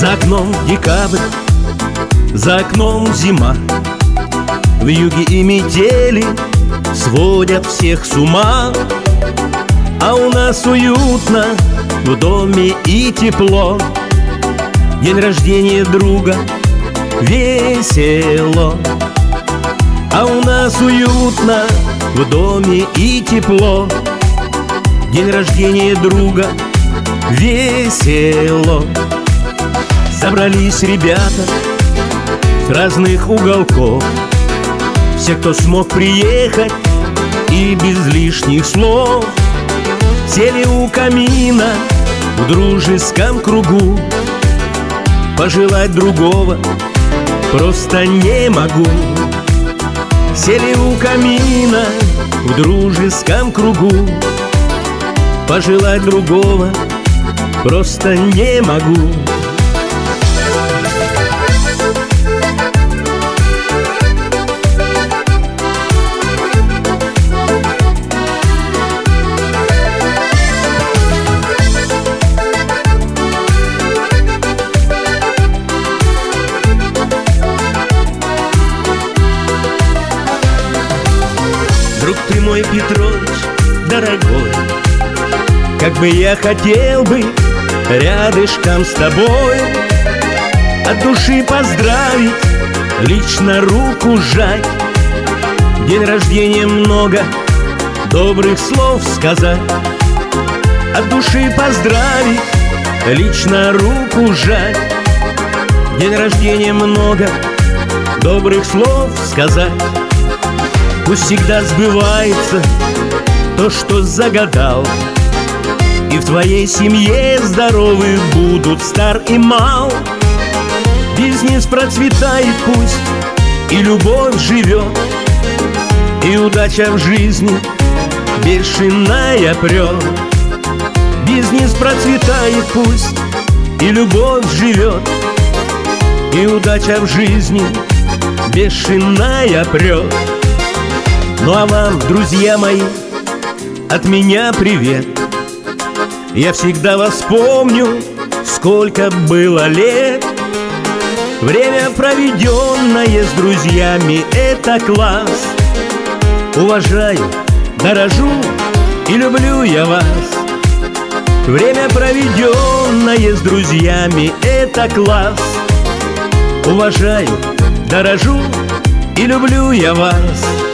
За окном декабрь, за окном зима. Вьюги и метели сводят всех с ума. А у нас уютно в доме и тепло. День рождения друга весело. А у нас уютно в доме и тепло. День рождения друга весело. Собрались ребята с разных уголков. Все, кто смог приехать, и без лишних слов. Сели у камина в дружеском кругу. Пожелать другого просто не могу. Сели у камина в дружеском кругу. Пожелать другого просто не могу. Друг ты мой, Петрович, дорогой, как бы я хотел быть рядышком с тобой, от души поздравить, лично руку сжать, день рождения много добрых слов сказать. От души поздравить, лично руку сжать, день рождения много добрых слов сказать. Пусть всегда сбывается то, что загадал, и в твоей семье здоровы будут стар и мал. Бизнес процветает пусть, и любовь живет, и удача в жизни бешеная прет. Бизнес процветает пусть, и любовь живет, и удача в жизни бешеная прет. Ну а вам, друзья мои, от меня привет. Я всегда вас помню, сколько было лет. Время, проведенное с друзьями, это класс. Уважаю, дорожу и люблю я вас. Время, проведенное с друзьями, это класс. Уважаю, дорожу и люблю я вас.